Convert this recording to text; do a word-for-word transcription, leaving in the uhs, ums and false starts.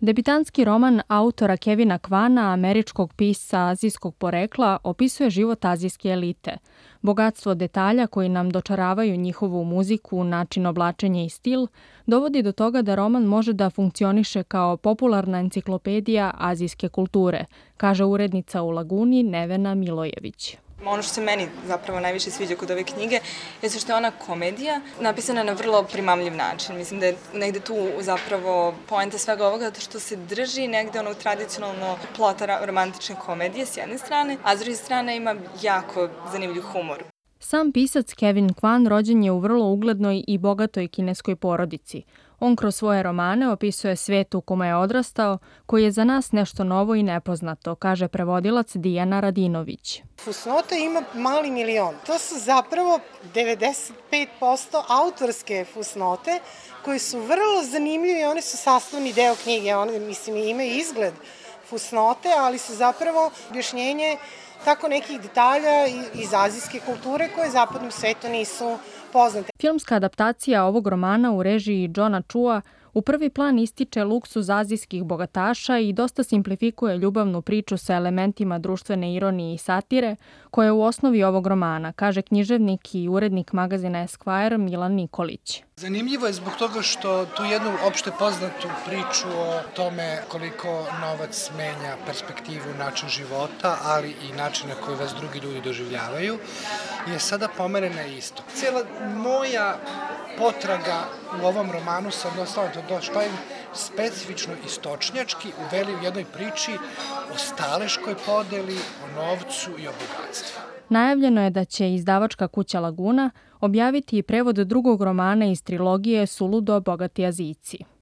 Debitantski roman autora Kevina Kvana, američkog pisca azijskog porekla, opisuje život azijske elite. Bogatstvo detalja koji nam dočaravaju njihovu muziku, način oblačenja i stil, dovodi do toga da roman može da funkcioniše kao popularna enciklopedija azijske kulture, kaže urednica u Laguni Nevena Milojević. Ono što se meni zapravo najviše sviđa kod ove knjige je što je ona komedija napisana na vrlo primamljiv način. Mislim da je negde tu zapravo poenta svega ovoga zato što se drži negde onog tradicionalno plota romantične komedije s jedne strane, a s druge strane ima jako zanimljiv humor. Sam pisac Kevin Kwan rođen je u vrlo uglednoj i bogatoj kineskoj porodici. On kroz svoje romane opisuje svet u kome je odrastao, koji je za nas nešto novo i nepoznato, kaže prevodilac Dijana Radinović. Fusnota ima mali milion. To su zapravo devedeset pet posto autorske fusnote koje su vrlo zanimljive i one su sastavni deo knjige. One, mislim, imaju izgled fusnote, ali su zapravo objašnjenje tako nekih detalja iz azijske kulture koje zapadnom svetu nisu poznate. Filmska adaptacija ovog romana u režiji Johna Chua u prvi plan ističe luksuz azijskih bogataša i dosta simplifikuje ljubavnu priču sa elementima društvene ironije i satire, koja je u osnovi ovog romana, kaže književnik i urednik magazina Esquire Milan Nikolić. Zanimljivo je zbog toga što tu jednu opšte poznatu priču o tome koliko novac menja perspektivu, način života, ali i način na koji vas drugi ljudi doživljavaju, je sada pomerena isto. Cijela moja potraga u ovom romanu se odnosila na to što je specifično istočnjački uveli u jednoj priči o staleškoj podeli, o novcu i o bogatstvu. Najavljeno je da će izdavačka kuća Laguna objaviti i prevod drugog romana iz trilogije Suludo bogati Azijci.